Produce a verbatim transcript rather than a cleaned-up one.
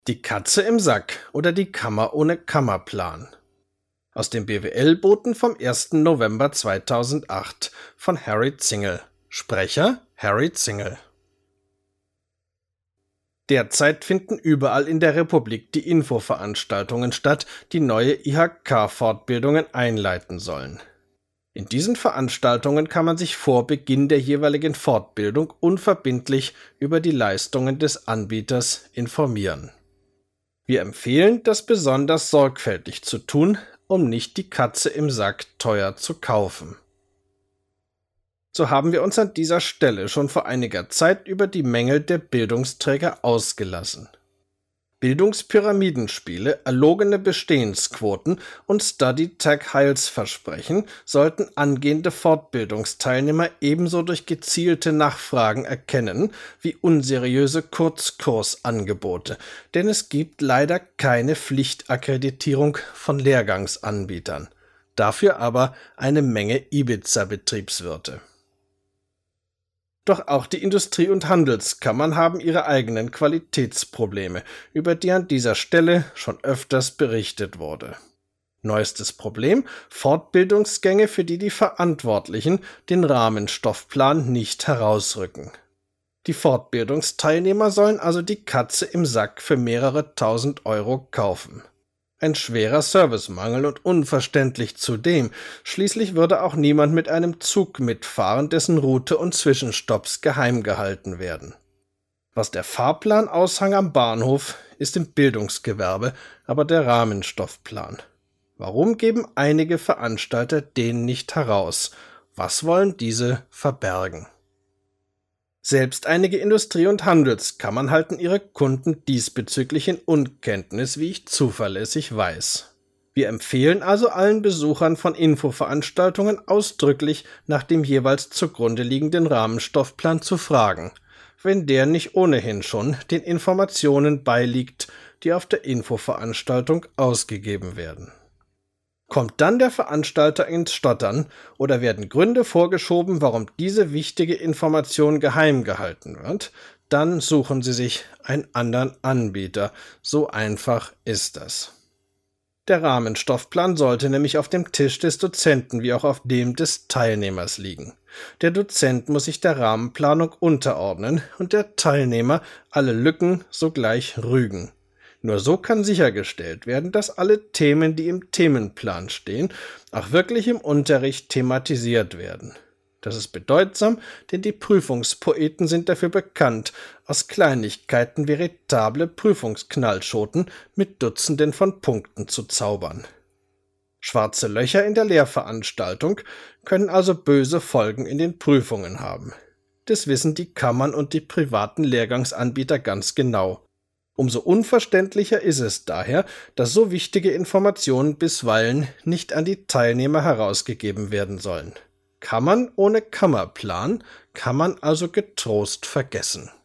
Die Katze im Sack oder die Kammer ohne Kammerplan. Aus dem B W L-Boten vom ersten November zweitausendacht von Harry Zingel. Sprecher Harry Zingel. Derzeit finden überall in der Republik die Infoveranstaltungen statt, die neue I H K-Fortbildungen einleiten sollen. In diesen Veranstaltungen kann man sich vor Beginn der jeweiligen Fortbildung unverbindlich über die Leistungen des Anbieters informieren. Wir empfehlen, das besonders sorgfältig zu tun, um nicht die Katze im Sack teuer zu kaufen. So haben wir uns an dieser Stelle schon vor einiger Zeit über die Mängel der Bildungsträger ausgelassen. Bildungspyramidenspiele, erlogene Bestehensquoten und Study-Tag-Heilsversprechen sollten angehende Fortbildungsteilnehmer ebenso durch gezielte Nachfragen erkennen wie unseriöse Kurzkursangebote, denn es gibt leider keine Pflichtakkreditierung von Lehrgangsanbietern, dafür aber eine Menge Ibiza-Betriebswirte. Doch auch die Industrie- und Handelskammern haben ihre eigenen Qualitätsprobleme, über die an dieser Stelle schon öfters berichtet wurde. Neuestes Problem: Fortbildungsgänge, für die die Verantwortlichen den Rahmenstoffplan nicht herausrücken. Die Fortbildungsteilnehmer sollen also die Katze im Sack für mehrere tausend Euro kaufen. Ein schwerer Servicemangel und unverständlich zudem. Schließlich würde auch niemand mit einem Zug mitfahren, dessen Route und Zwischenstopps geheim gehalten werden. Was der Fahrplanaushang am Bahnhof ist im Bildungsgewerbe aber der Rahmenstoffplan. Warum geben einige Veranstalter den nicht heraus? Was wollen diese verbergen? Selbst einige Industrie- und Handelskammern halten ihre Kunden diesbezüglich in Unkenntnis, wie ich zuverlässig weiß. Wir empfehlen also allen Besuchern von Infoveranstaltungen ausdrücklich nach dem jeweils zugrunde liegenden Rahmenstoffplan zu fragen, wenn der nicht ohnehin schon den Informationen beiliegt, die auf der Infoveranstaltung ausgegeben werden. Kommt dann der Veranstalter ins Stottern oder werden Gründe vorgeschoben, warum diese wichtige Information geheim gehalten wird, dann suchen Sie sich einen anderen Anbieter. So einfach ist das. Der Rahmenstoffplan sollte nämlich auf dem Tisch des Dozenten wie auch auf dem des Teilnehmers liegen. Der Dozent muss sich der Rahmenplanung unterordnen und der Teilnehmer alle Lücken sogleich rügen. Nur so kann sichergestellt werden, dass alle Themen, die im Themenplan stehen, auch wirklich im Unterricht thematisiert werden. Das ist bedeutsam, denn die Prüfungspoeten sind dafür bekannt, aus Kleinigkeiten veritable Prüfungsknallschoten mit Dutzenden von Punkten zu zaubern. Schwarze Löcher in der Lehrveranstaltung können also böse Folgen in den Prüfungen haben. Das wissen die Kammern und die privaten Lehrgangsanbieter ganz genau. Umso unverständlicher ist es daher, dass so wichtige Informationen bisweilen nicht an die Teilnehmer herausgegeben werden sollen. Kammern ohne Kammerplan kann man also getrost vergessen.